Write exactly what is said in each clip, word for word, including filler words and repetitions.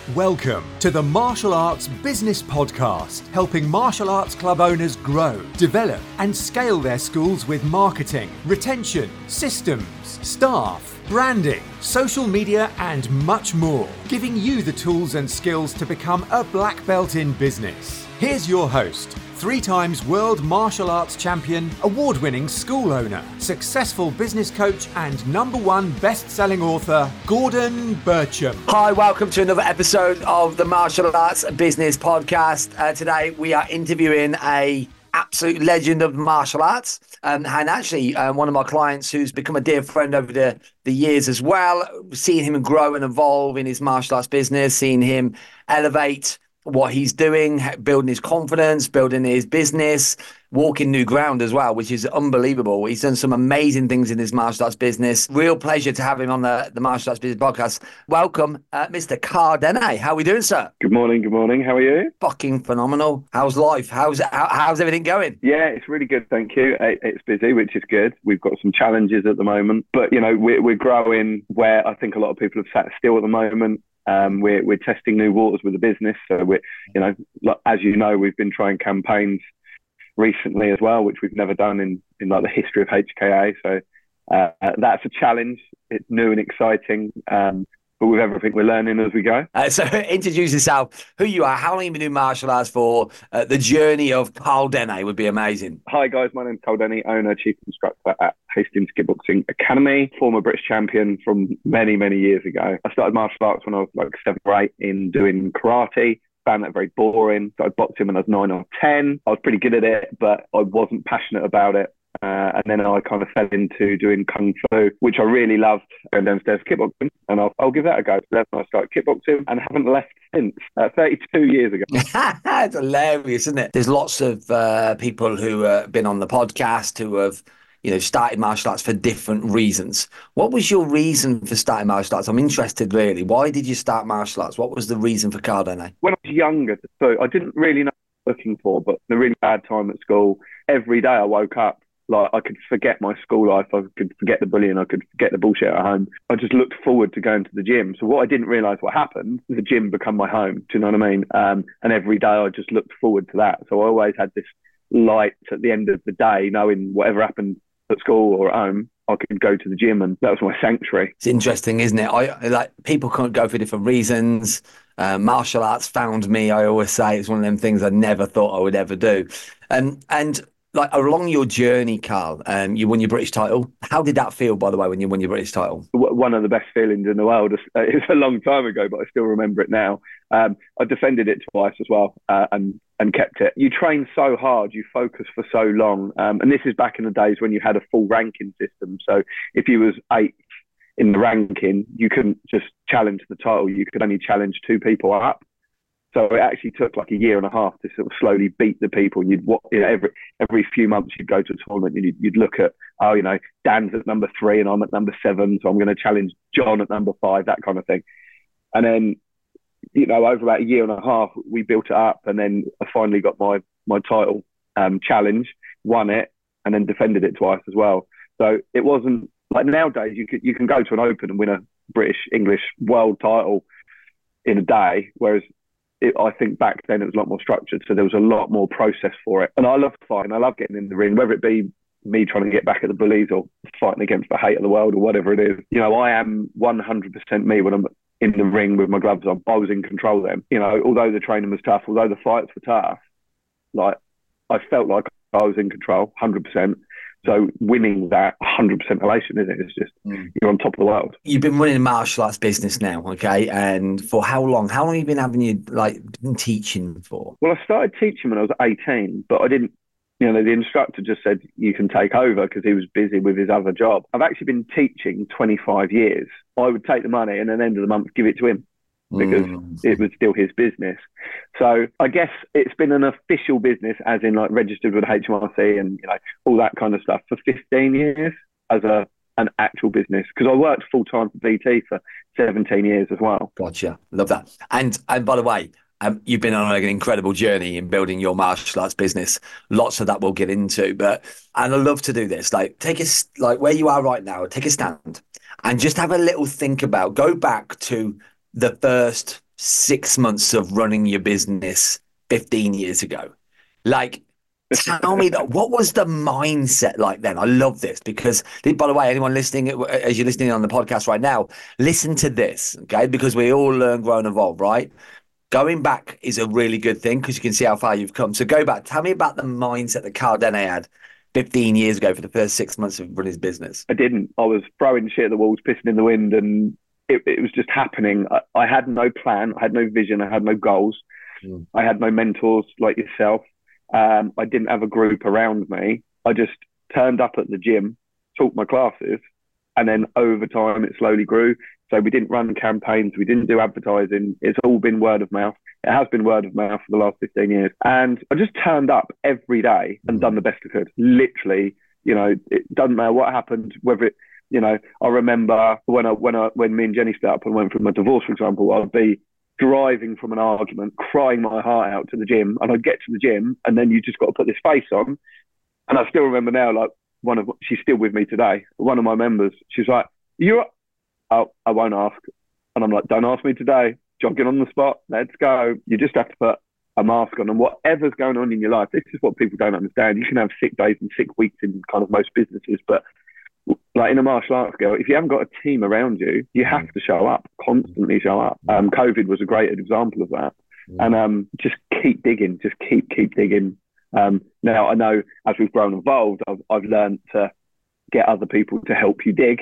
Welcome to the Martial Arts Business Podcast, helping martial arts club owners grow, develop, and scale their schools with marketing, retention, systems, staff, branding, social media, and much more, giving you the tools and skills to become a black belt in business. Here's your host, three times world martial arts champion, award-winning school owner, successful business coach, and number one best-selling author, Gordon Bircham. Hi, welcome to another episode of the Martial Arts Business Podcast. Uh, today we are interviewing a absolute legend of martial arts, um, and actually uh, one of my clients who's become a dear friend over the, the years as well. Seeing him grow and evolve in his martial arts business, seeing him elevate what he's doing, building his confidence, building his business, walking new ground as well, which is unbelievable. He's done some amazing things in his martial arts business. Real pleasure to have him on the, the Martial Arts Business Podcast. Welcome, uh, Mister Carl Dene. How are we doing, sir? Good morning, good morning. How are you? Fucking phenomenal. How's life? How's how, how's everything going? Yeah, it's really good, thank you. It, it's busy, which is good. We've got some challenges at the moment, but, you know, we're, we're growing where I think a lot of people have sat still at the moment. Um, we're we're testing new waters with the business. So we're, you know, as you know, we've been trying campaigns recently as well, which we've never done in, in like the history of H K A. So uh, that's a challenge. It's new and exciting. Um, but with everything we're learning as we go. Uh, so introduce yourself, who you are, how long you've been doing martial arts for, uh, the journey of Carl Dene would be amazing. Hi guys, my name's Carl Dene, owner, chief instructor at Hastings Kickboxing Academy, former British champion from many, many years ago. I started martial arts when I was like seven or eight in doing karate. Found that very boring. Started boxing when I was nine or ten. I was pretty good at it, but I wasn't passionate about it. Uh, and then I kind of fell into doing Kung Fu, which I really loved, going downstairs kickboxing, and I'll, I'll give that a go. So that's when I started kickboxing and haven't left since, uh, thirty-two years ago. It's hilarious, isn't it? There's lots of uh, people who have been on the podcast who have, you know, started martial arts for different reasons. What was your reason for starting martial arts? I'm interested, really. Why did you start martial arts? What was the reason for Carl Dene? When I was younger, so I didn't really know what I was looking for, but a really bad time at school. Every day I woke up, like I could forget my school life, I could forget the bullying, I could forget the bullshit at home. I just looked forward to going to the gym. So what I didn't realise what happened, the gym become my home. Do you know what I mean? Um, and every day I just looked forward to that. So I always had this light at the end of the day, knowing whatever happened at school or at home, I could go to the gym, and that was my sanctuary. It's interesting, isn't it? I like people can't go for different reasons. Uh, martial arts found me. I always say it's one of them things I never thought I would ever do. Um, and like along your journey, Carl, um, you won your British title. How did that feel, by the way, when you won your British title? One of the best feelings in the world. It's a long time ago, but I still remember it now. Um, I defended it twice as well, uh, and and kept it. You train so hard, you focus for so long, um, and this is back in the days when you had a full ranking system. So if you was eighth in the ranking, you couldn't just challenge the title. You could only challenge two people up. So it actually took like a year and a half to sort of slowly beat the people. You'd, you know, every every few months you'd go to a tournament and you'd, you'd look at, oh, you know, Dan's at number three and I'm at number seven, so I'm going to challenge John at number five, that kind of thing. And then, you know, over about a year and a half, we built it up, and then I finally got my my title um, challenge, won it, and then defended it twice as well. So it wasn't like nowadays you could you can go to an open and win a British, English, world title in a day, whereas It, I think back then it was a lot more structured, so there was a lot more process for it. And I love fighting. I love getting in the ring, whether it be me trying to get back at the bullies or fighting against the hate of the world or whatever it is. You know, I am one hundred percent me when I'm in the ring with my gloves on. I was in control then. You know, although the training was tough, although the fights were tough, like I felt like I was in control, one hundred percent. So winning that one hundred percent elation, isn't it? It's just, mm. you're on top of the world. You've been running a martial arts business now, okay? And for how long? How long have you been having you, like, been teaching for? Well, I started teaching when I was eighteen, but I didn't, you know, the instructor just said, you can take over because he was busy with his other job. I've actually been teaching twenty-five years. I would take the money and at the end of the month give it to him, because mm. it was still his business. So I guess it's been an official business, as in like registered with H M R C and, you know, all that kind of stuff, for fifteen years as a an actual business, because I worked full time for B T for seventeen years as well. Gotcha. Love that. And and by the way, um, you've been on like an incredible journey in building your martial arts business. Lots of that we'll get into, but and I love to do this. Like take a like where you are right now, take a stand and just have a little think about, go back to the first six months of running your business fifteen years ago. Like, tell me that, what was the mindset like then? I love this because, by the way, anyone listening, as you're listening on the podcast right now, listen to this, okay? Because we all learn, grow, and evolve, right? Going back is a really good thing because you can see how far you've come. So go back. Tell me about the mindset that Carl Dene had fifteen years ago for the first six months of running his business. I didn't. I was throwing shit at the walls, pissing in the wind, and it, it was just happening. I, I had no plan. I had no vision. I had no goals. Mm. I had no mentors like yourself. Um, I didn't have a group around me. I just turned up at the gym, taught my classes, and then over time it slowly grew. So we didn't run campaigns. We didn't do advertising. It's all been word of mouth. It has been word of mouth for the last fifteen years. And I just turned up every day and done the best I could. Literally, you know, it doesn't matter what happened, whether it, you know, I remember when I, when I, when me and Jenny split up and went through my divorce, for example, I'd be driving from an argument, crying my heart out to the gym, and I'd get to the gym, and then you just got to put this face on. And I still remember now, like, one of, she's still with me today, one of my members, she's like, you're, oh, I won't ask. And I'm like, don't ask me today, jogging on the spot, let's go. You just have to put a mask on, and whatever's going on in your life, this is what people don't understand. You can have sick days and sick weeks in kind of most businesses, but like in a martial arts girl, if you haven't got a team around you, you have to show up, constantly show up. Um, COVID was a great example of that. And um, just keep digging, just keep, keep digging. Um, now, I know as we've grown and evolved, I've, I've learned to get other people to help you dig.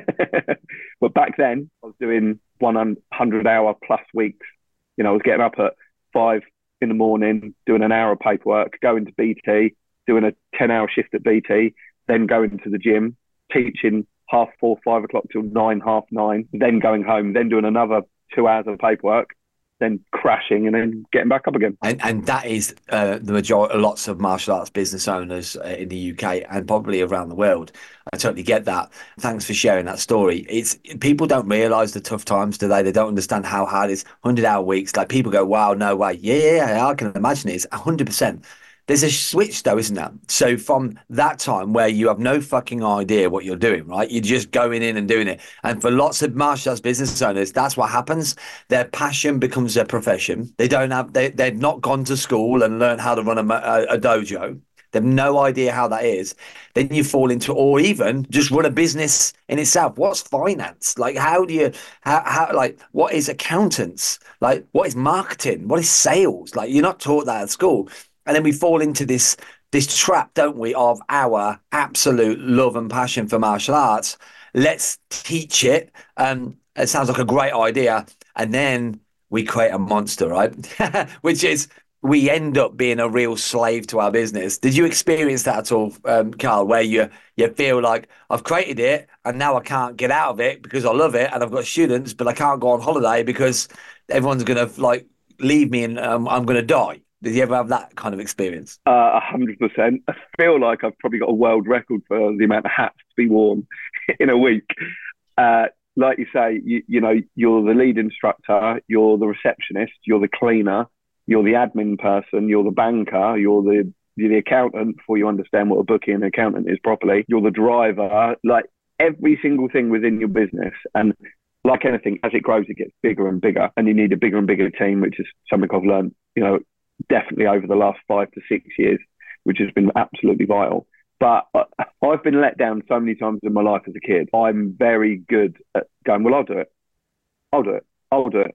But back then, I was doing one hundred hour plus weeks. You know, I was getting up at five in the morning, doing an hour of paperwork, going to B T, doing a ten hour shift at B T, then going to the gym, teaching half four, five o'clock till nine, half nine, then going home, then doing another two hours of paperwork, then crashing and then getting back up again. And and that is uh, the majority, lots of martial arts business owners uh, in the U K and probably around the world. I totally get that. Thanks for sharing that story. It's people don't realise the tough times, do they? They don't understand how hard it's one hundred hour weeks. Like people go, wow, no way. Yeah, yeah, yeah I can imagine it. It's one hundred percent. There's a switch though, isn't there? So from that time where you have no fucking idea what you're doing, right? You're just going in and doing it. And for lots of martial arts business owners, that's what happens. Their passion becomes their profession. They don't have, they, they've not gone to school and learned how to run a, a, a dojo. They have no idea how that is. Then you fall into, or even just run a business in itself. What's finance? Like, how do you, how, how, like, what is accountants? Like, what is marketing? What is sales? Like, you're not taught that at school. And then we fall into this this trap, don't we, of our absolute love and passion for martial arts. Let's teach it. Um, it sounds like a great idea. And then we create a monster, right? Which is, we end up being a real slave to our business. Did you experience that at all, um, Carl, where you, you feel like I've created it and now I can't get out of it because I love it and I've got students, but I can't go on holiday because everyone's going to like leave me and um, I'm going to die? Did you ever have that kind of experience? A uh, hundred percent. I feel like I've probably got a world record for the amount of hats to be worn in a week. Uh, like you say, you, you know, you're the lead instructor, you're the receptionist, you're the cleaner, you're the admin person, you're the banker, you're the you're the accountant before you understand what a booking and accountant is properly. You're the driver, like every single thing within your business. And like anything, as it grows, it gets bigger and bigger, and you need a bigger and bigger team, which is something I've learned, you know, definitely over the last five to six years, which has been absolutely vital. But I've been let down so many times in my life as a kid. I'm very good at going, well, I'll do it. I'll do it. I'll do it.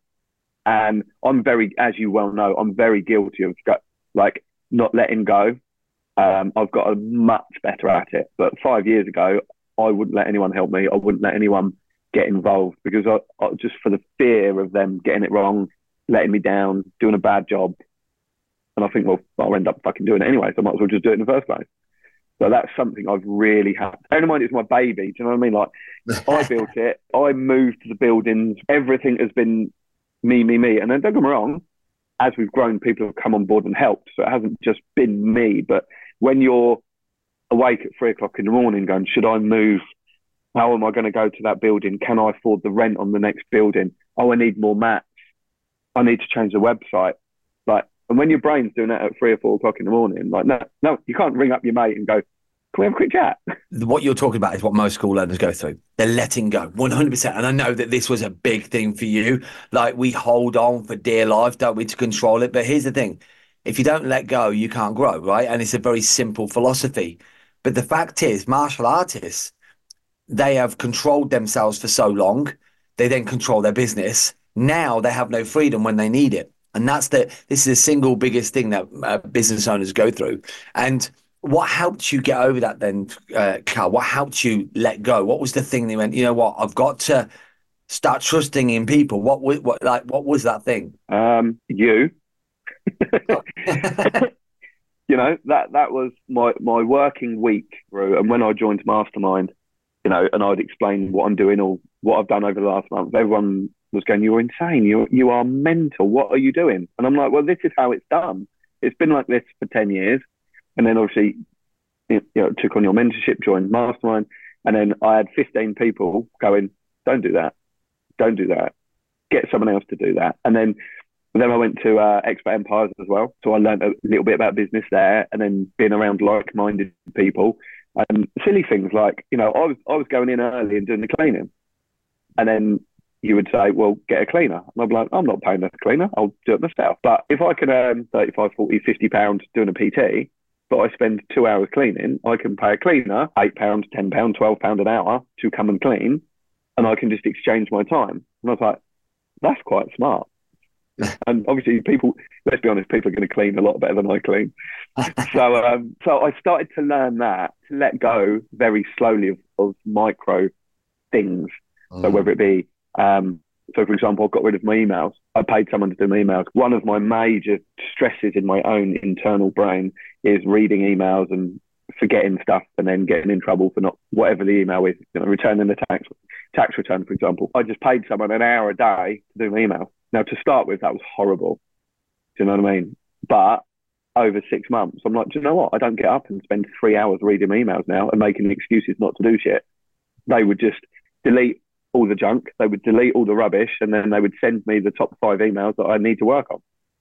And I'm very, as you well know, I'm very guilty of like not letting go. Um, I've got a much better at it. But five years ago, I wouldn't let anyone help me. I wouldn't let anyone get involved because I, I just for the fear of them getting it wrong, letting me down, doing a bad job. And I think, well, I'll end up fucking doing it anyway, so I might as well just do it in the first place. So that's something I've really had. Bear in mind, it's my baby. Do you know what I mean? Like, I built it. I moved to the buildings. Everything has been me, me, me. And then don't get me wrong, as we've grown, people have come on board and helped. So it hasn't just been me. But when you're awake at three o'clock in the morning going, should I move? How am I going to go to that building? Can I afford the rent on the next building? Oh, I need more mats. I need to change the website. Like, and when your brain's doing that at three or four o'clock in the morning, like, no, no, you can't ring up your mate and go, Can we have a quick chat? What you're talking about is what most school owners go through. They're letting go one hundred percent. And I know that this was a big thing for you. Like, we hold on for dear life, don't we, to control it. But here's the thing. If you don't let go, you can't grow, right? And it's a very simple philosophy. But the fact is, martial artists, they have controlled themselves for so long. They then control their business. Now they have no freedom when they need it. And that's the, this is the single biggest thing that uh, business owners go through. And what helped you get over that then, uh, Carl? What helped you let go? What was the thing that went, you know what, I've got to start trusting in people? What was, what, like, what was that thing? Um, you. You know, that, that was my, my working week, Ru. And when I joined Mastermind, you know, and I'd explain what I'm doing or what I've done over the last month, everyone was going, you're insane. You, you are mental. What are you doing? And I'm like, well, this is how it's done. It's been like this for ten years. And then obviously, you know, took on your mentorship, joined Mastermind. And then I had fifteen people going, don't do that. Don't do that. Get someone else to do that. And then, then I went to uh, Expert Empires as well. So I learned a little bit about business there, and then being around like-minded people. And silly things like, you know, I was, I was going in early and doing the cleaning. And then you would say, well, get a cleaner. And I'd be like, I'm not paying a cleaner. I'll do it myself. But if I can earn thirty-five, forty, fifty pounds doing a P T, but I spend two hours cleaning, I can pay a cleaner eight pounds, ten pounds, twelve pounds an hour to come and clean, and I can just exchange my time. And I was like, that's quite smart. And obviously people, let's be honest, people are going to clean a lot better than I clean. so um, so I started to learn that, to let go very slowly of, of micro things. Mm. So whether it be, um, so for example, I got rid of my emails. I paid someone to do my emails. One of my major stresses in my own internal brain is reading emails and forgetting stuff and then getting in trouble for not whatever the email is, you know, returning the tax tax return, for example. I just paid someone an hour a day to do my email. Now, to start with, that was horrible. Do you know what I mean? But over six months, I'm like, do you know what? I don't get up and spend three hours reading emails now and making excuses not to do shit. They would just delete all the junk. They would delete all the rubbish, and then they would send me the top five emails that I need to work on.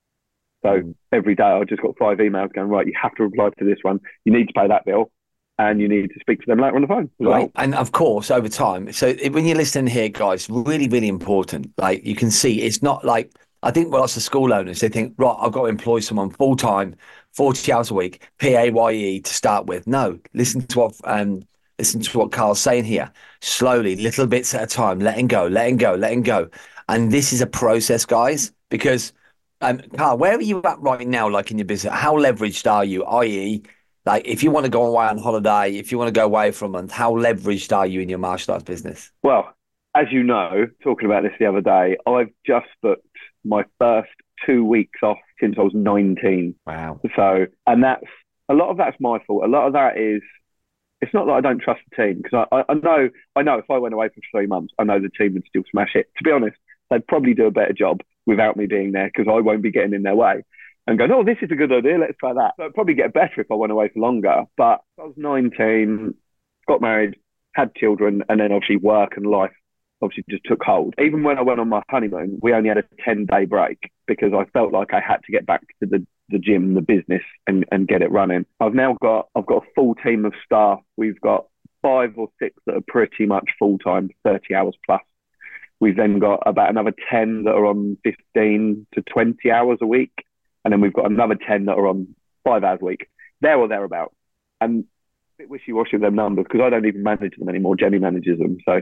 So mm. every day I just got five emails going, right, you have to reply to this one. You need to pay that bill. And you need to speak to them later on the phone. Right. Well. And of course, over time. So when you're listening here, guys, really, really important. Like, you can see it's not like, I think lots of school owners, they think, right, I've got to employ someone full time, forty hours a week, P A Y E to start with. No, listen to what, um, listen to what Carl's saying here. Slowly, little bits at a time, letting go, letting go, letting go. And this is a process, guys, because, um, Carl, where are you at right now, like in your business? How leveraged are you, that is, like, if you want to go away on holiday, if you want to go away for a month, how leveraged are you in your martial arts business? Well, as you know, talking about this the other day, I've just booked my first two weeks off since I was nineteen. Wow. So, and that's, a lot of that's my fault. A lot of that is, it's not that I don't trust the team, because I, I know, I know if I went away for three months, I know the team would still smash it. To be honest, they'd probably do a better job without me being there, because I won't be getting in their way. And going, oh, this is a good idea, let's try that. So it'd probably get better if I went away for longer. But I was nineteen, got married, had children, and then obviously work and life obviously just took hold. Even when I went on my honeymoon, we only had a ten-day break because I felt like I had to get back to the, the gym, the business, and, and get it running. I've now got, I've got a full team of staff. We've got five or six that are pretty much full-time, thirty hours plus. We've then got about another ten that are on fifteen to twenty hours a week. And then we've got another ten that are on five hours a week, there or thereabouts. And a bit wishy-washy with them numbers because I don't even manage them anymore. Jenny manages them. So,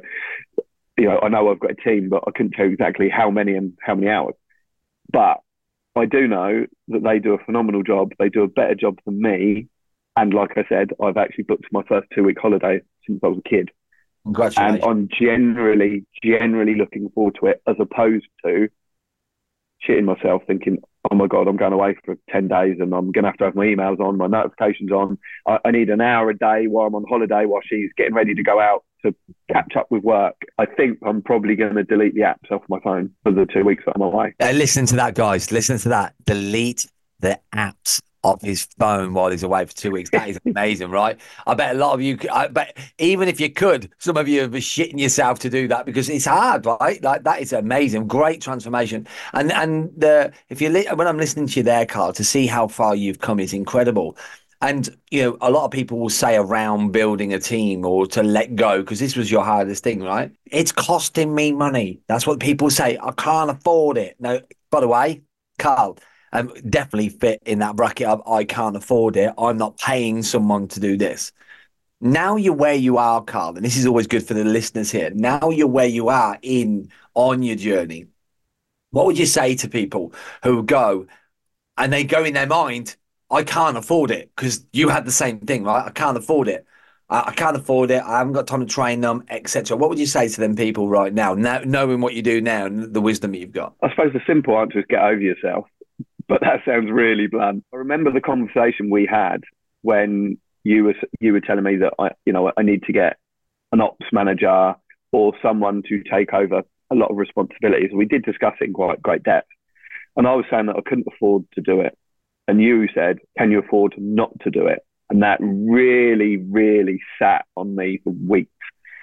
you know, I know I've got a team, but I couldn't tell you exactly how many and how many hours. But I do know that they do a phenomenal job. They do a better job than me. And like I said, I've actually booked my first two-week holiday since I was a kid. Congratulations. And I'm generally, generally looking forward to it, as opposed to shitting myself thinking, oh my God, I'm going away for ten days and I'm going to have to have my emails on, my notifications on. I, I need an hour a day while I'm on holiday, while she's getting ready to go out to catch up with work. I think I'm probably going to delete the apps off my phone for the two weeks that I'm away. Uh, listen to that, guys. Listen to that. Delete the apps off his phone while he's away for two weeks. That is amazing, right? I bet a lot of you, I bet even if you could, some of you have been shitting yourself to do that because it's hard, right? Like, that is amazing. Great transformation. And and the if you li- when I'm listening to you there, Carl, to see how far you've come is incredible. And, you know, a lot of people will say around building a team or to let go, because this was your hardest thing, right? It's costing me money. That's what people say. I can't afford it. No, by the way, Carl, um, definitely fit in that bracket of I can't afford it. I'm not paying someone to do this. Now you're where you are, Carl, and this is always good for the listeners here. Now you're where you are in on your journey. What would you say to people who go and they go in their mind, I can't afford it, because you had the same thing, right? I can't afford it. I, I can't afford it. I haven't got time to train them, et cetera. What would you say to them people right now, now, knowing what you do now and the wisdom that you've got? I suppose the simple answer is get over yourself, but that sounds really blunt. I remember the conversation we had when you were you were telling me that I, you know, I need to get an ops manager or someone to take over a lot of responsibilities. We did discuss it in quite great depth, and I was saying that I couldn't afford to do it. And you said, can you afford not to do it? And that really, really sat on me for weeks.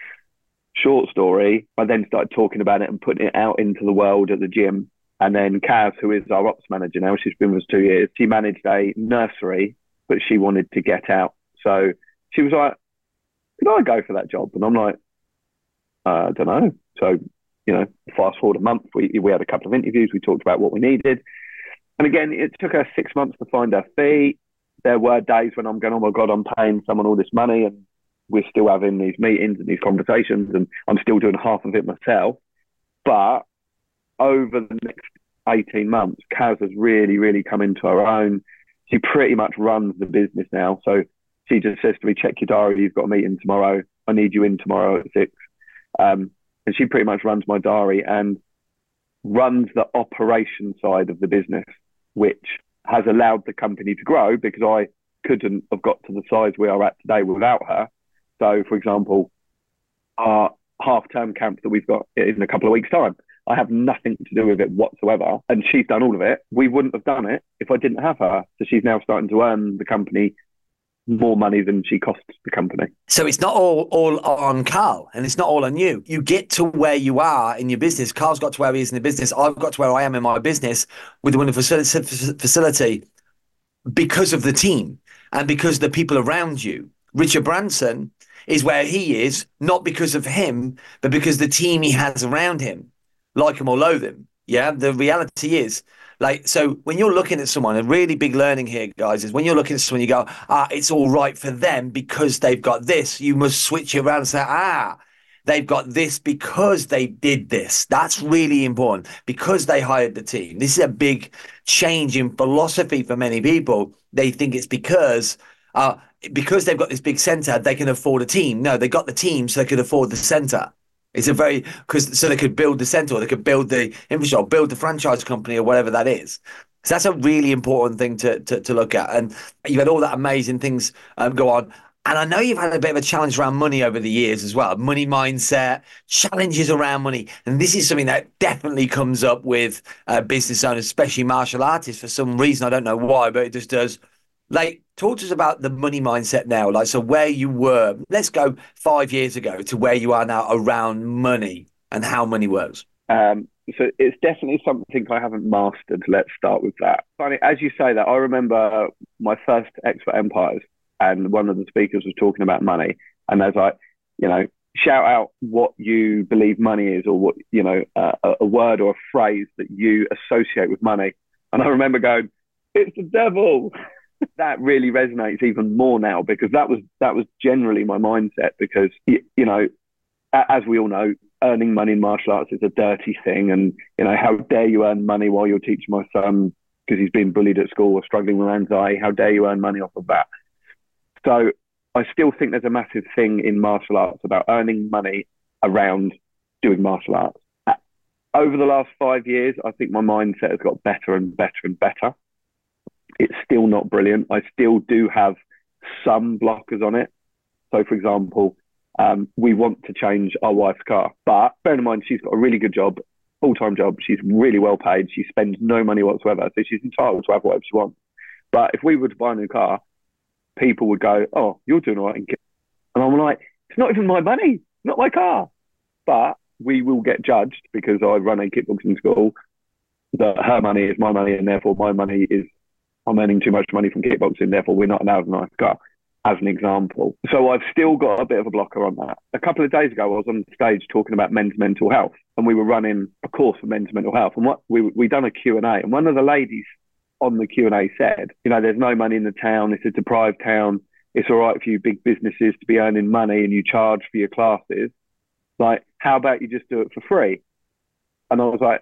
Short story, I then started talking about it and putting it out into the world at the gym. And then Kaz, who is our ops manager now, she's been with us two years, she managed a nursery, but she wanted to get out. So she was like, can I go for that job? And I'm like, uh, I don't know. So, you know, fast forward a month, we, we had a couple of interviews, we talked about what we needed. And again, it took her six months to find her feet. There were days when I'm going, oh my God, I'm paying someone all this money, and we're still having these meetings and these conversations, and I'm still doing half of it myself. But over the next eighteen months, Kaz has really, really come into her own. She pretty much runs the business now. So she just says to me, check your diary, you've got a meeting tomorrow. I need you in tomorrow at six. Um, and she pretty much runs my diary and runs the operation side of the business, which has allowed the company to grow, because I couldn't have got to the size we are at today without her. So, for example, our half-term camp that we've got in a couple of weeks' time, I have nothing to do with it whatsoever, and she's done all of it. We wouldn't have done it if I didn't have her. So she's now starting to earn the company more money than she costs the company. So it's not all all on Carl, and it's not all on you. You get to where you are in your business. Carl's got to where he is in the business. I've got to where I am in my business with the wonderful facility because of the team and because of the people around you. Richard Branson is where he is, not because of him, but because the team he has around him, like him or loathe him. Yeah, the reality is, like, so when you're looking at someone, a really big learning here, guys, is when you're looking at someone, you go, ah, it's all right for them because they've got this. You must switch it around and say, ah, they've got this because they did this. That's really important, because they hired the team. This is a big change in philosophy for many people. They think it's because uh, because they've got this big center, they can afford a team. No, they got the team so they could afford the center. It's a very, because so they could build the center, or they could build the infrastructure, build the franchise company, or whatever that is. So that's a really important thing to to, to look at. And you've had all that amazing things um, go on. And I know you've had a bit of a challenge around money over the years as well. Money mindset, challenges around money. And this is something that definitely comes up with uh, business owners, especially martial artists, for some reason. I don't know why, but it just does. Like, talk to us about the money mindset now. Like, so where you were, let's go five years ago to where you are now around money and how money works. Um, so it's definitely something I haven't mastered. Let's start with that. Funny, as you say that, I remember my first Expert Empires, and one of the speakers was talking about money. And there's like, you know, shout out what you believe money is, or what, you know, uh, a word or a phrase that you associate with money. And I remember going, it's the devil. That really resonates even more now, because that was that was generally my mindset. Because, you, you know, as we all know, earning money in martial arts is a dirty thing. And, you know, how dare you earn money while you're teaching my son because he's been bullied at school or struggling with anxiety? How dare you earn money off of that? So I still think there's a massive thing in martial arts about earning money around doing martial arts. Over the last five years, I think my mindset has got better and better and better. It's still not brilliant. I still do have some blockers on it. So, for example, um, we want to change our wife's car. But bear in mind, she's got a really good job, full-time job. She's really well paid. She spends no money whatsoever. So she's entitled to have whatever she wants. But if we were to buy a new car, people would go, oh, you're doing all right. And I'm like, it's not even my money, not my car. But we will get judged because I run a kickboxing school, that her money is my money, and therefore my money is I'm earning too much money from kickboxing, therefore we're not allowed a nice car, as an example. So I've still got a bit of a blocker on that. A couple of days ago, I was on stage talking about men's mental health, and we were running a course for men's mental health. And what we we done a Q and A, and one of the ladies on the Q and A said, you know, there's no money in the town. It's a deprived town. It's all right for you big businesses to be earning money and you charge for your classes. Like, how about you just do it for free? And I was like,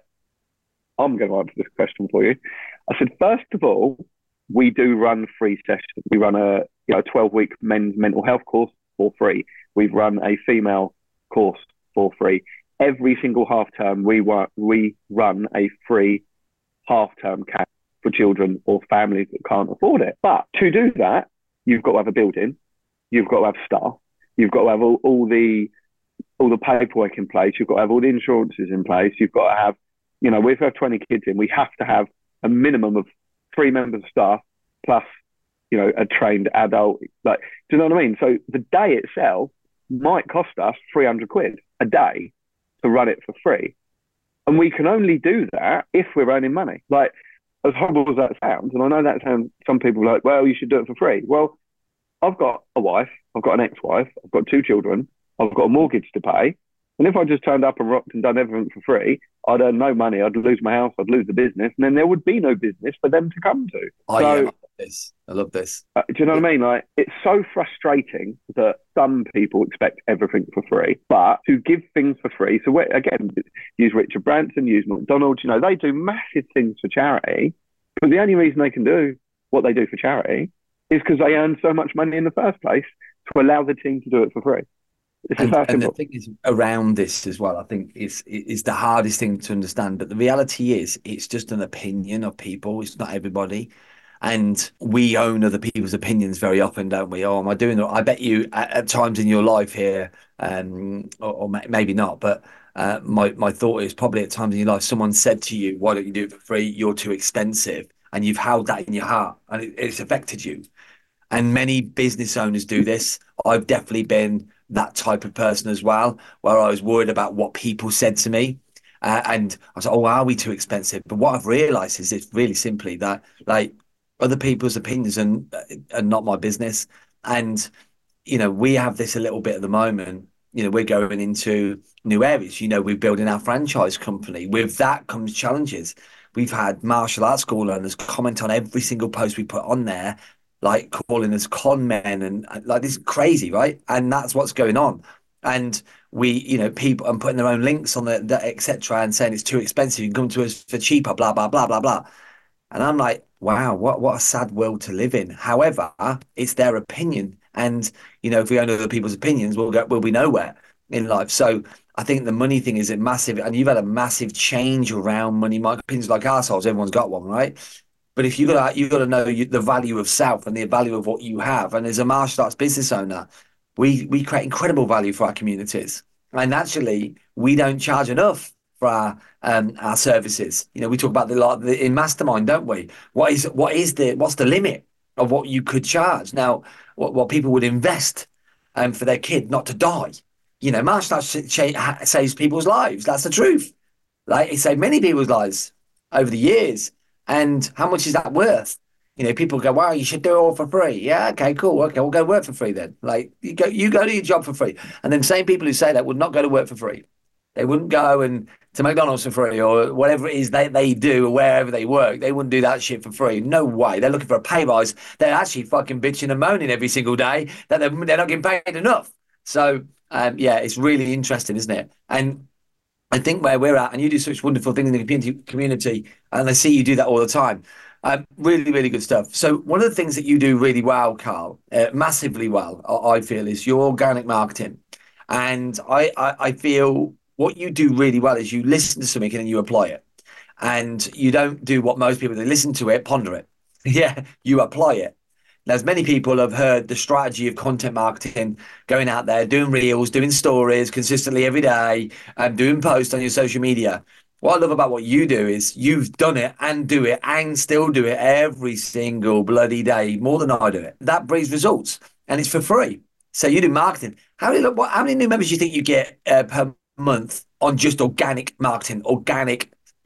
I'm going to answer this question for you. I said, first of all, we do run free sessions. We run a you know twelve week men's mental health course for free. We've run a female course for free. Every single half term, we wa- we run a free half term camp for children or families that can't afford it. But to do that, you've got to have a building, you've got to have staff, you've got to have all, all the all the paperwork in place, you've got to have all the insurances in place, you've got to have, you know, if we have twenty kids in, we have to have a minimum of three members of staff plus, you know, a trained adult. Like, do you know what I mean? So the day itself might cost us three hundred quid a day to run it for free. And we can only do that if we're earning money. Like, as horrible as that sounds, and I know that sounds, some people are like, well, you should do it for free. Well, I've got a wife, I've got an ex-wife, I've got two children, I've got a mortgage to pay. And if I just turned up and rocked and done everything for free, I'd earn no money, I'd lose my house, I'd lose the business, and then there would be no business for them to come to. Oh, so, yeah, I love this. I love this. Uh, do you know what I mean? Like, it's so frustrating that some people expect everything for free, but to give things for free. So where, again, use Richard Branson, use McDonald's, you know, they do massive things for charity, but the only reason they can do what they do for charity is because they earn so much money in the first place to allow the team to do it for free. And, and the thing is around this as well, I think is is the hardest thing to understand. But the reality is, it's just an opinion of people. It's not everybody, and we own other people's opinions very often, don't we? Oh, am I doing it? I bet you at, at times in your life here, um, or, or maybe not, but uh, my my thought is probably at times in your life, someone said to you, "Why don't you do it for free? You're too expensive," and you've held that in your heart, and it, it's affected you. And many business owners do this. I've definitely been that type of person as well, where I was worried about what people said to me. Uh, and I was like, oh, are we too expensive? But what I've realized is it's really simply that, like, other people's opinions and are not my business. And, you know, we have this a little bit at the moment. You know, we're going into new areas. You know, we're building our franchise company. With that comes challenges. We've had martial arts school owners comment on every single post we put on there, like calling us con men, and like, this is crazy, right? And that's what's going on. And we, you know, people and putting their own links on the, the et cetera, and saying it's too expensive, you can come to us for cheaper, blah blah blah blah blah. And I'm like, wow, what what a sad world to live in. However, it's their opinion, and you know, if we own other people's opinions, we'll go, we'll be nowhere in life. So I think the money thing is a massive, and you've had a massive change around money. My opinions like assholes, everyone's got one, right? But if you got you got to know the value of self and the value of what you have. And as a martial arts business owner, we we create incredible value for our communities. And actually, we don't charge enough for our um, our services. You know, we talk about the lot in Mastermind, don't we? What is what is the what's the limit of what you could charge? Now, what what people would invest um, for their kid not to die. You know, martial arts saves people's lives. That's the truth. Like, it saved many people's lives over the years. And how much is that worth? You know, people go, wow, you should do it all for free. Yeah, okay, cool. Okay, we'll go work for free then. Like, you go, you go to your job for free. And then same people who say that would not go to work for free. They wouldn't go and to McDonald's for free or whatever it is they, they do or wherever they work. They wouldn't do that shit for free. No way. They're looking for a pay rise. They're actually fucking bitching and moaning every single day that they're, they're not getting paid enough. So, um, yeah, it's really interesting, isn't it? And I think where we're at, and you do such wonderful things in the community, community, and I see you do that all the time. Um, really, really good stuff. So one of the things that you do really well, Carl, uh, massively well, I feel, is your organic marketing. And I, I, I feel what you do really well is you listen to something and then you apply it. And you don't do what most people do. They listen to it, ponder it. Yeah, you apply it. Now, as many people have heard the strategy of content marketing, going out there, doing reels, doing stories consistently every day, and doing posts on your social media. What I love about what you do is you've done it and do it and still do it every single bloody day, more than I do it. That brings results, and it's for free. So you do marketing. How many, what, how many new members do you think you get uh, per month on just organic marketing, organic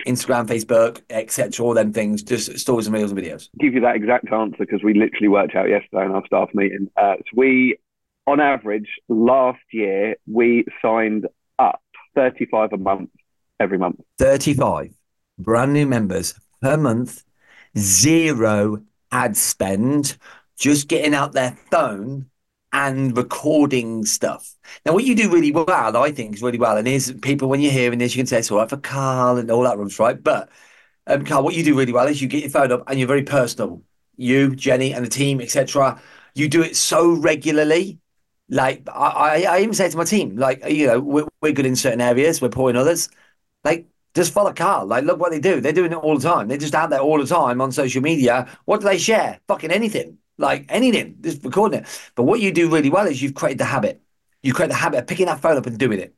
Instagram, Facebook, et cetera, all them things, just stories and reels and videos? Give you that exact answer because we literally worked out yesterday in our staff meeting. Uh, so we, on average, last year, we signed up thirty-five a month every month. thirty-five brand new members per month, zero ad spend, just getting out their phone and recording stuff. Now, what you do really well, I think, is really well, and here's people, when you're hearing this, you can say it's all right for Carl and all that rubbish, right? But, um, Carl, what you do really well is you get your phone up and you're very personal. You, Jenny, and the team, et cetera. You do it so regularly. Like, I, I, I even say to my team, like, you know, we're, we're good in certain areas, we're poor in others. Like, just follow Carl. Like, look what they do. They're doing it all the time. They're just out there all the time on social media. What do they share? Fucking anything. Like, anything. Just recording it. But what you do really well is you've created the habit. You create the habit of picking that phone up and doing it.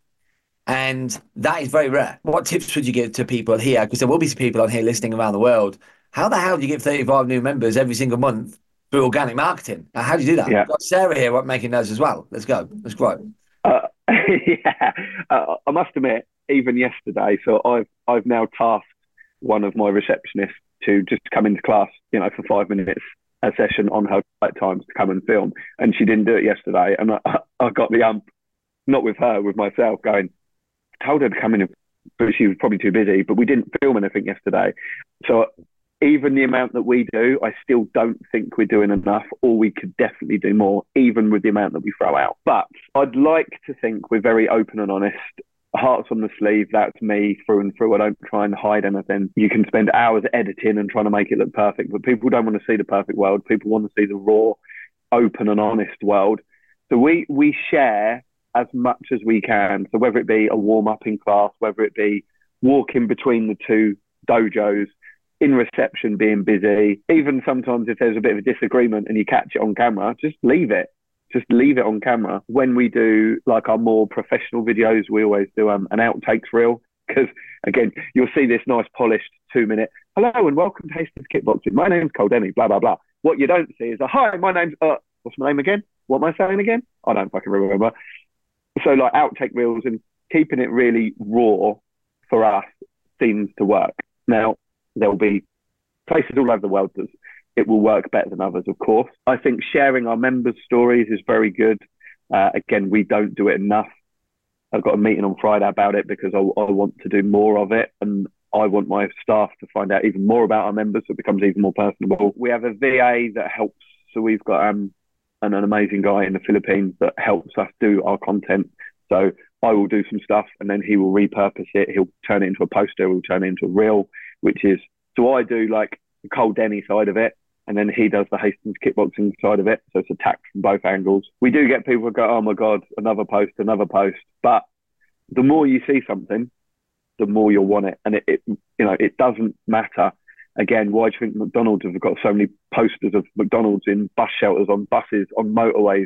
And that is very rare. What tips would you give to people here? Because there will be some people on here listening around the world. How the hell do you get thirty-five new members every single month through organic marketing? Now, how do you do that? Yeah. We've got Sarah here making those as well. Let's go. Let's grow. Uh, yeah. Uh, I must admit, even yesterday, so I've I've now tasked one of my receptionists to just come into class, you know, for five minutes a session on her flight times to come and film, and she didn't do it yesterday, and I, I got the ump, not with her, with myself, going, told her to come in, but she was probably too busy. But we didn't film anything yesterday, so even the amount that we do, I still don't think we're doing enough, or we could definitely do more, even with the amount that we throw out. But I'd like to think we're very open and honest. Hearts on the sleeve, that's me through and through. I don't try and hide anything. You can spend hours editing and trying to make it look perfect, but people don't want to see the perfect world. People want to see the raw, open and honest world. So we we share as much as we can. So whether it be a warm-up in class, whether it be walking between the two dojos, in reception being busy, even sometimes if there's a bit of a disagreement and you catch it on camera, just leave it. Just leave it on camera. When we do like our more professional videos, we always do um, an outtakes reel, because again, you'll see this nice polished two minute, hello and welcome to Hastings Kickboxing. My name's Cole Denny, blah, blah, blah. What you don't see is a, hi, my name's, uh, what's my name again? What am I saying again? I don't fucking remember. So like outtake reels and keeping it really raw for us seems to work. Now, there'll be places all over the world that it will work better than others, of course. I think sharing our members' stories is very good. Uh, again, we don't do it enough. I've got a meeting on Friday about it because I, I want to do more of it, and I want my staff to find out even more about our members so it becomes even more personable. We have a V A that helps. So we've got um, an, an amazing guy in the Philippines that helps us do our content. So I will do some stuff and then he will repurpose it. He'll turn it into a poster. He'll turn it into a reel, which is, so I do like the Cole Denny side of it, and then he does the Hastings Kickboxing side of it. So it's attacked from both angles. We do get people who go, oh my God, another post, another post. But the more you see something, the more you'll want it. And it, it you know, it doesn't matter. Again, why do you think McDonald's have got so many posters of McDonald's in bus shelters, on buses, on motorways?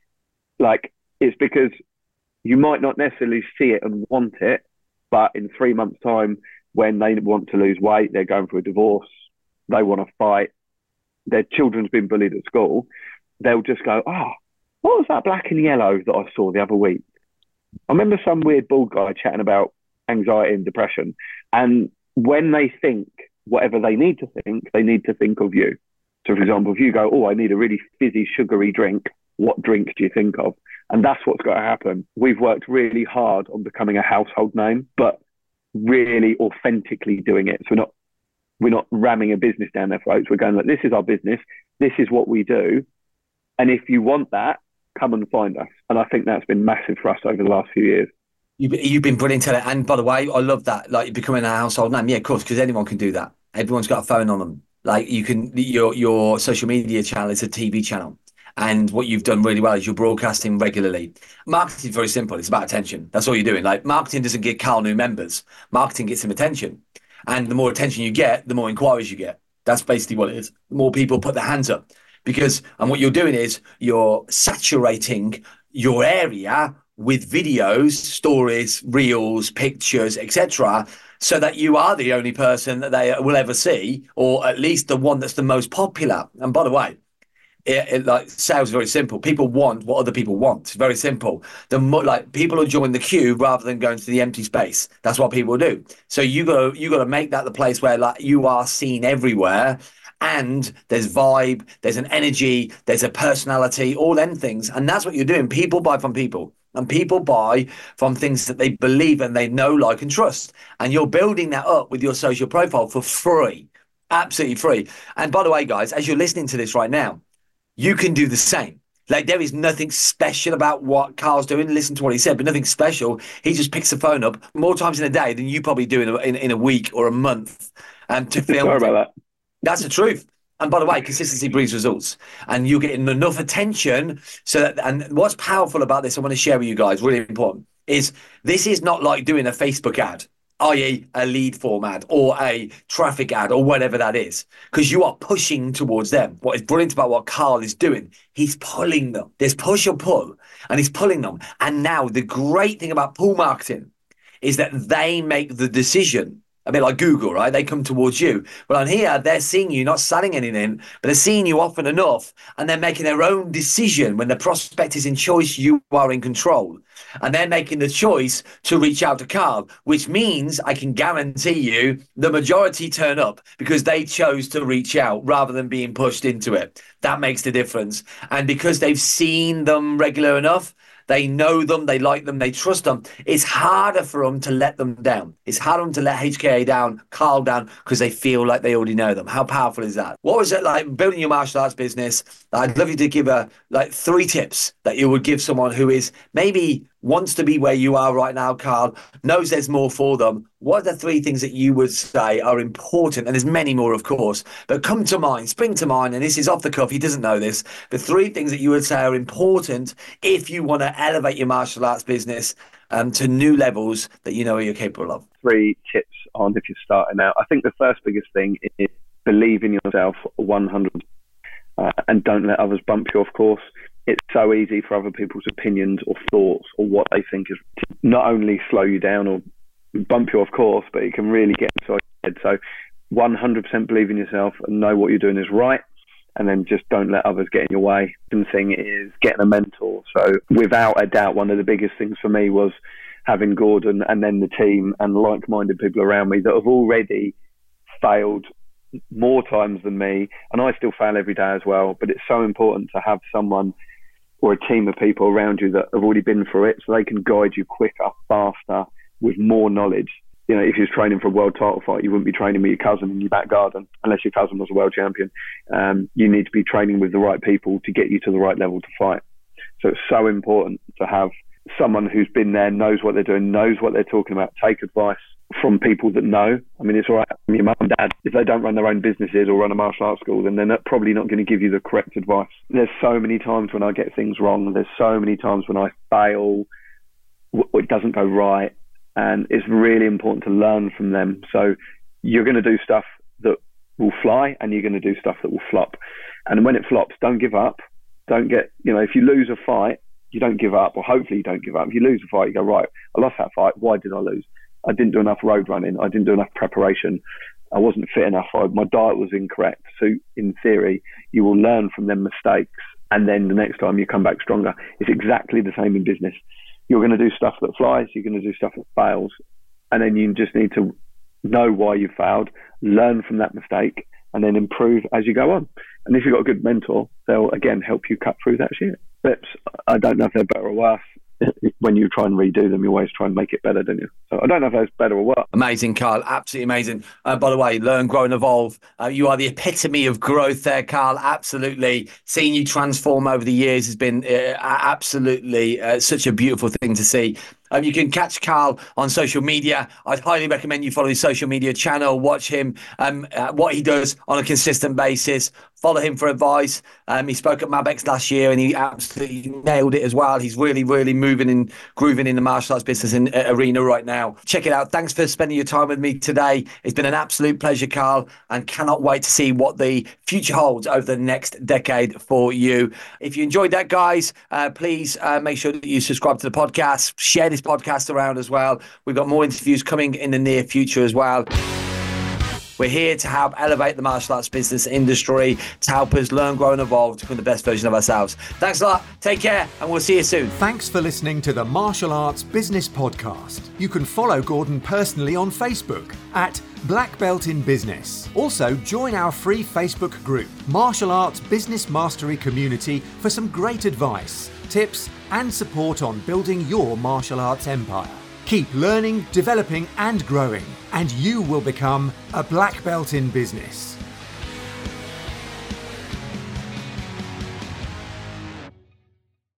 Like, it's because you might not necessarily see it and want it, but in three months' time, when they want to lose weight, they're going through a divorce, they want to fight, their children's been bullied at school, they'll just go, oh, what was that black and yellow that I saw the other week? I remember some weird bald guy chatting about anxiety and depression. And when they think whatever they need to think, they need to think of you. So, for example, if you go, oh, I need a really fizzy, sugary drink, what drink do you think of? And that's what's got to happen. We've worked really hard on becoming a household name, but really authentically doing it. So we're not We're not ramming a business down their throats. We're going like, this is our business. This is what we do. And if you want that, come and find us. And I think that's been massive for us over the last few years. You've, you've been brilliant at it. And by the way, I love that. Like, becoming a household name. Yeah, of course, because anyone can do that. Everyone's got a phone on them. Like, you can, your, your social media channel is a T V channel. And what you've done really well is you're broadcasting regularly. Marketing is very simple. It's about attention. That's all you're doing. Like, marketing doesn't get Carl new members. Marketing gets them attention. And the more attention you get, the more inquiries you get. That's basically what it is. The more people put their hands up. Because, and what you're doing is you're saturating your area with videos, stories, reels, pictures, et cetera, so that you are the only person that they will ever see, or at least the one that's the most popular. And by the way, It, it like sales is very simple. People want what other people want. It's very simple. The more, like people will join the queue rather than going to the empty space. That's what people do. So you got to you got to make that the place where like you are seen everywhere, and there's vibe, there's an energy, there's a personality, all them things, and that's what you're doing. People buy from people. And people buy from things that they believe and they know, like, and trust. And you're building that up with your social profile for free. Absolutely free. And by the way, guys, as you're listening to this right now, you can do the same. Like, there is nothing special about what Carl's doing. Listen to what he said, but nothing special. He just picks the phone up more times in a day than you probably do in a, in, in a week or a month um, to film. Sorry about that. That's the truth. And by the way, consistency breeds results, and you're getting enough attention. So that, and what's powerful about this, I want to share with you guys, really important, is this is not like doing a Facebook ad, that is a lead form ad or a traffic ad or whatever that is, because you are pushing towards them. What is brilliant about what Carl is doing, he's pulling them. There's push or pull, and he's pulling them. And now the great thing about pull marketing is that they make the decision. A bit like Google, right? They come towards you. But on here, they're seeing you, not selling anything, but they're seeing you often enough, and they're making their own decision. When the prospect is in choice, you are in control. And they're making the choice to reach out to Carl, which means I can guarantee you the majority turn up because they chose to reach out rather than being pushed into it. That makes the difference. And because they've seen them regular enough, they know them, they like them, they trust them. It's harder for them to let them down. It's harder for them to let H K A down, Carl down, because they feel like they already know them. How powerful is that? What was it like building your martial arts business? I'd love you to give a like three tips that you would give someone who is maybe wants to be where you are right now, Carl, knows there's more for them. What are the three things that you would say are important? And there's many more, of course, but come to mind, spring to mind, and this is off the cuff, he doesn't know this, but three things that you would say are important if you want to elevate your martial arts business um, to new levels that you know you're capable of. Three tips on if you're starting out. I think the first biggest thing is believe in yourself one hundred percent uh, and don't let others bump you off course. It's so easy for other people's opinions or thoughts or what they think is not only slow you down or bump you off course, but it can really get inside your head. So one hundred percent believe in yourself and know what you're doing is right. And then just don't let others get in your way. The thing is getting a mentor. So without a doubt, one of the biggest things for me was having Gordon and then the team and like-minded people around me that have already failed more times than me. And I still fail every day as well. But it's so important to have someone or a team of people around you that have already been through it so they can guide you quicker, faster, with more knowledge. You know, if you was training for a world title fight, you wouldn't be training with your cousin in your back garden unless your cousin was a world champion. Um, you need to be training with the right people to get you to the right level to fight. So it's so important to have someone who's been there, knows what they're doing, knows what they're talking about, take advice from people that know. I mean, it's all right. Your mum and dad, if they don't run their own businesses or run a martial arts school, then they're not, probably not going to give you the correct advice. There's so many times when I get things wrong. There's so many times when I fail, it doesn't go right. And it's really important to learn from them. So you're going to do stuff that will fly and you're going to do stuff that will flop. And when it flops, don't give up. Don't get, you know, if you lose a fight, you don't give up, or hopefully you don't give up. If you lose a fight, you go, right, I lost that fight. Why did I lose? I didn't do enough road running. I didn't do enough preparation. I wasn't fit enough. I, my diet was incorrect. So in theory, you will learn from them mistakes. And then the next time you come back stronger. It's exactly the same in business. You're going to do stuff that flies. You're going to do stuff that fails. And then you just need to know why you failed, learn from that mistake, and then improve as you go on. And if you've got a good mentor, they'll, again, help you cut through that shit. But I don't know if they're better or worse. When you try and redo them, you always try and make it better, don't you? So I don't know if that's better or what. Amazing, Carl. Absolutely amazing. Uh, by the way, learn, grow and evolve. Uh, you are the epitome of growth there, Carl. Absolutely. Seeing you transform over the years has been uh, absolutely uh, such a beautiful thing to see. Um, you can catch Carl on social media. I'd highly recommend you follow his social media channel, watch him, um, uh, what he does on a consistent basis. Follow him for advice. Um, he spoke at Mabex last year and he absolutely nailed it as well. He's really, really moving and grooving in the martial arts business in, uh, arena right now. Check it out. Thanks for spending your time with me today. It's been an absolute pleasure, Carl, and cannot wait to see what the future holds over the next decade for you. If you enjoyed that, guys, uh, please uh, make sure that you subscribe to the podcast, share this podcast around as well. We've got more interviews coming in the near future as well. We're here to help elevate the martial arts business industry, to help us learn, grow and evolve to become the best version of ourselves. Thanks a lot. Take care and we'll see you soon. Thanks for listening to the Martial Arts Business Podcast. You can follow Gordon personally on Facebook at Black Belt in Business. Also, join our free Facebook group, Martial Arts Business Mastery Community, for some great advice, tips and support on building your martial arts empire. Keep learning, developing and growing, and you will become a Black Belt in Business.